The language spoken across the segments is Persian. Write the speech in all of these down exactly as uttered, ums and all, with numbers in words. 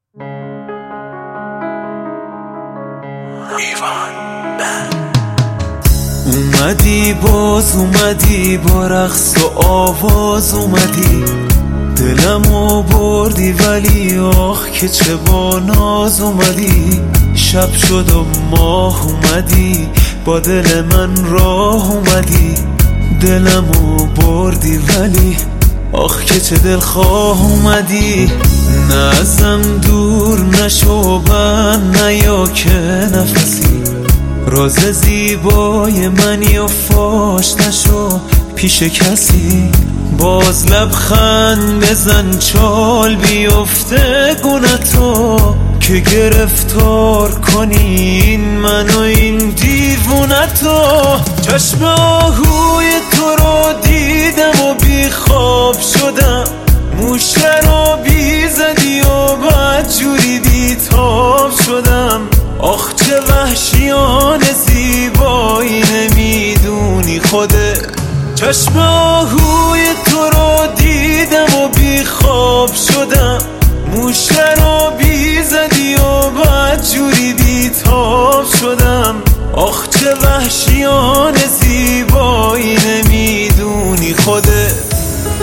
اومدی باز اومدی با رقص و آواز اومدی، دلمو بردی ولی آخ که چه با ناز اومدی. شب شد و ماه اومدی با دل من راه اومدی، دلمو بردی ولی آخ که چه دلخواه اومدی. نه ازم دور نشو بند نیا که نفسی، راز زیبای منی و فاش نشو پیش کسی. باز لبخند بزن چال بیفته گونتو که گرفتار کنی این من و این دیوونتو. چشم آهوی تو رو دیدم و بی خواب شدم، موشه رو بی زدی و بدجوری بی تاب شدم. آخ چه وحشیانه زیبایی نمیدونی خودت. چشم آهوی تو رو دیدم و بی خواب شدم، موشه رو بی زدی و بدجوری بی تاب شدم. آخ چه وحشیانه زیبایی نمیدونی خودت.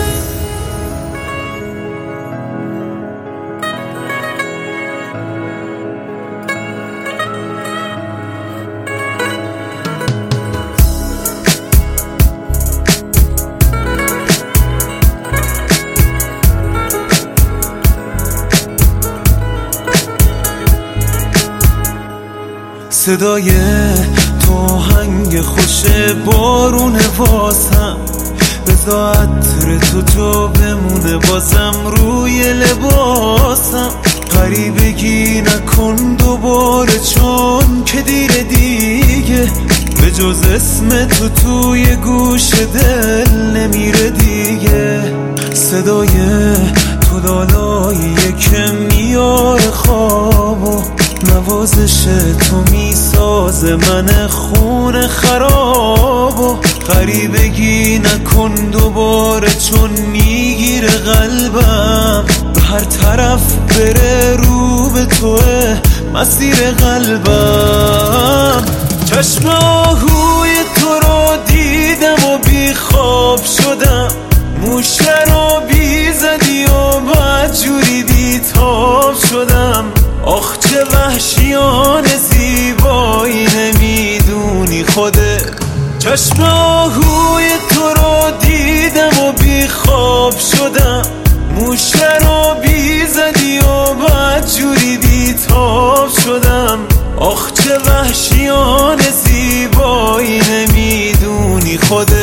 صدای تو هنگ خوش بارون واسم، بذار عطر تو تو بمونه بازم روی لباسم. غریبگی نکن دوباره چون که دیر دیگه، به جز اسم تو توی گوش دل نمیره دیگه. صدای تو دالاییه که میاره خواب و نوازش تو میسازه من خون خراب. و غریبگی نکن دوباره چون میگیره قلبم، به هر طرف بره رو به توه مسیر قلبم. چشم آهوی تو رو دیدم و بی خواب شدم، موشه رو بی زدی و بدجوری بی تاب شدم. آخ چه وحشیانه زیبایی نمیدونی خودت. چشم آهوی تو رو دیدم و بی خواب شدم، موشه رو بی زدی و بدجوری بی تاب شدم. آخ چه وحشیانه زیبایی نمیدونی خودت.